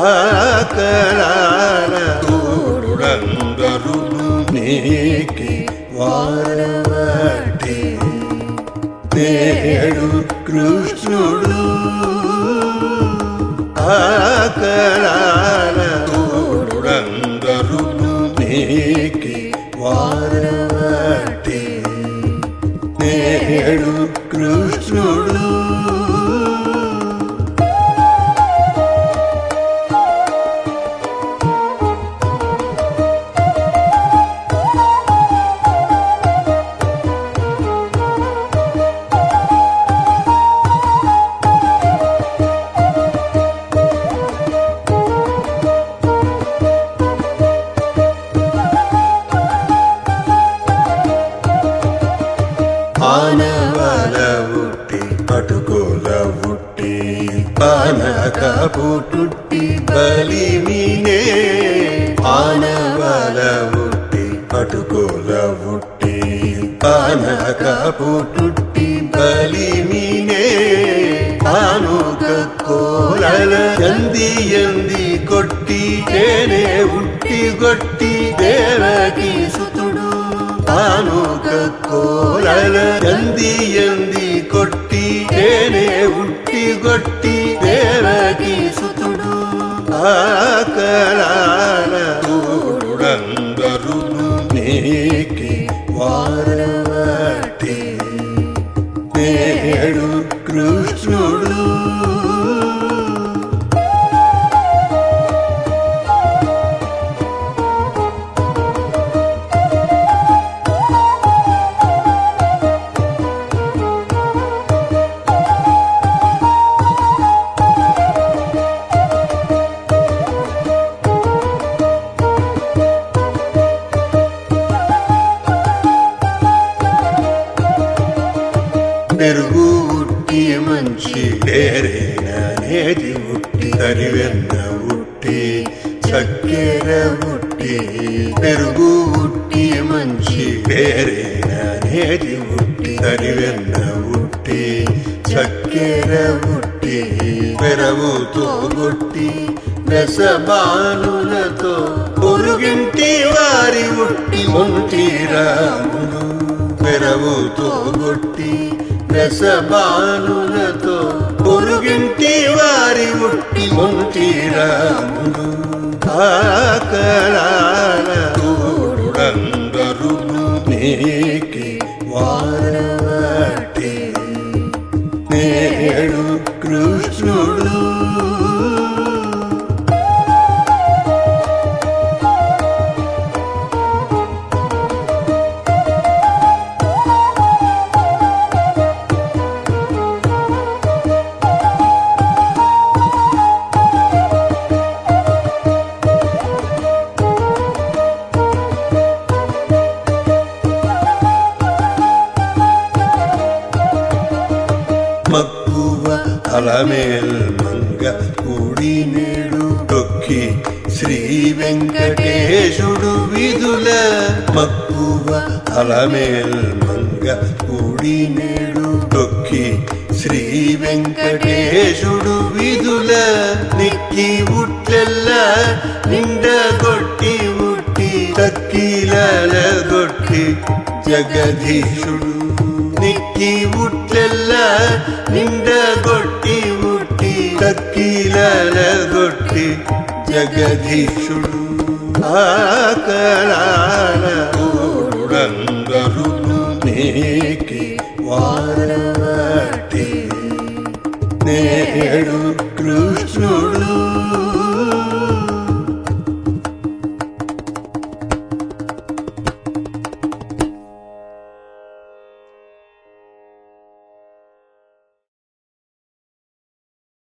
ఆకరాల తోడుడందరును నీకి వారవట్టి నేడు కృష్ణుడు ఆకరాల తోడుడందరును నీకి వారవట్టి నేడు కృష్ణుడు ఆనవల ఉట్టి పటుకోల ఉట్టి పానక పుట్టుట్టి బలిమినే ఆనవల ఉట్టి పటుకోల ఉట్టి పానక పుట్టుట్టి బలిమినే పానుక కోలల ఎంది ఎంది కొట్టి తేనే ఉట్టి కొట్టి దేవకి సుతుడు పానుక కోలల ఎంది ఎంది కొట్టి తేనే ఉట్టి కొట్టి దేవకి సుతుడు ఆకరాల తోడుడందరును నీకి వారవట్టి నేడు కృష్ణుడు పెరుగు ఉట్టి మంచి డేరేనేది ఉట్టి తరివెన్న ఉట్టి చక్కెర ఉట్టి పెరుగు ఉట్టి మంచి డేరేనేది ఉట్టి తరివెన్న ఉట్టి చక్కెర ఉట్టి పెరవుతో గొట్టి రసబానులతో పొరుగింటి వారి ఉట్టి ఒంటి రాముడు పెరవుతో గొట్టి రసబానులతో పొరుగింటి వారి ఉట్టి ఒంటి రాముడు ఆకరాల తోడుడందరును నీకి వారవట్టి నేడు కృష్ణుడు మక్కువ అలమేల్ మంగ కూడి నేడు తొక్కి శ్రీ వెంకటేశుడు విధుల మక్కువ అలమేల్ మంగ కూడి నేడు తొక్కి శ్రీ వెంకటేశుడు విధుల నిక్కి ఉట్లెల్ల నిండగొట్టి ఉట్టి తక్కిలల గొట్టి జగదీశుడు నిక్కి ఉట్లెల్ల నిండగొట్టి ఉట్టి తక్కిలల గొట్టి జగదీశుడు ఆకరాల తోడుడందరును నీకి వారవట్టి నేడు కృష్ణుడు